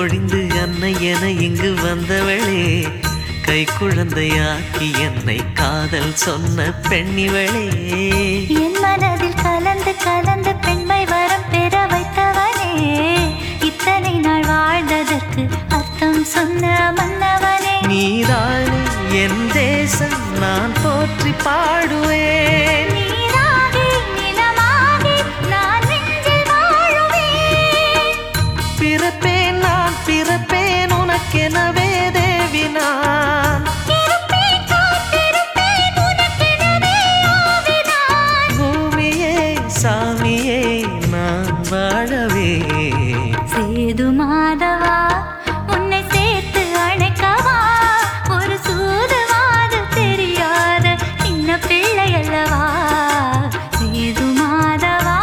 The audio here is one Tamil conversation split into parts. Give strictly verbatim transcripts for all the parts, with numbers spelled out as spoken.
பொழிந்து அன்னை என இங்கு வந்தவளே, கை குழந்தையாக்கி என்னை காதல் சொன்ன பெண்ணிவளே. என் மனதில் கலந்து கலந்து பெண்மை வரம் பெற வைத்தவனே, இத்தனை நாள் வாழ்ந்ததற்கு அர்த்தம் சொன்ன மன்னவனே. நீதானே என் தேசம், நான் போற்றி பாடுவேன். நீராகி நிலமாகி நான் நெஞ்சில் வாழுவேன். பிறப்பேன் நான் பிறப்பேன் உனக்கெனவே தேவி நான். இருப்பேன் காத்திருப்பேன் உனக்கெனவே ஆவிதான். பூமியே சாமியே நான் வாழவே. சேது மாதவா உன்னை சேர்த்து அணைக்கவா, ஒரு சூதுவாது தெரியாத சின்ன பிள்ளை அல்லவா. சேது மாதவா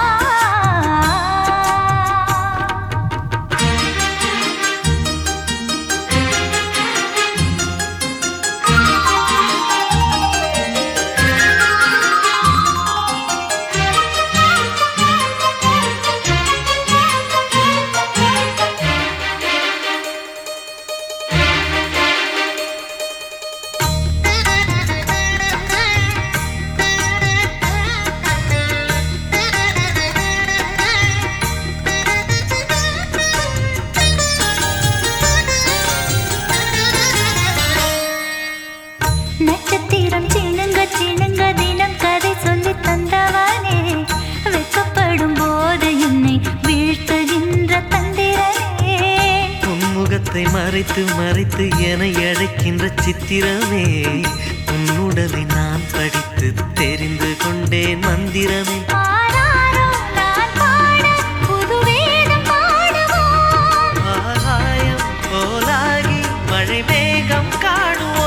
நட்சத்திரம் சிணுங்க சிணுங்க தினம் கதை சொல்லி தந்தவனே, வெட்கப்படும் போது என்னை வீழ்த்துகின்ற தந்திரனே. உன்முகத்தை மறைத்து மறைத்து என அழைக்கின்ற சித்திரமே, உன்னுடலை நான் படித்து தெரிந்து கொண்டேன் மந்திரமே. ஆராரோ நான் பாட புது வேதம் பாடுவோம். ஆகாயம் போலாகி மழை மேகம் காணுவோம்.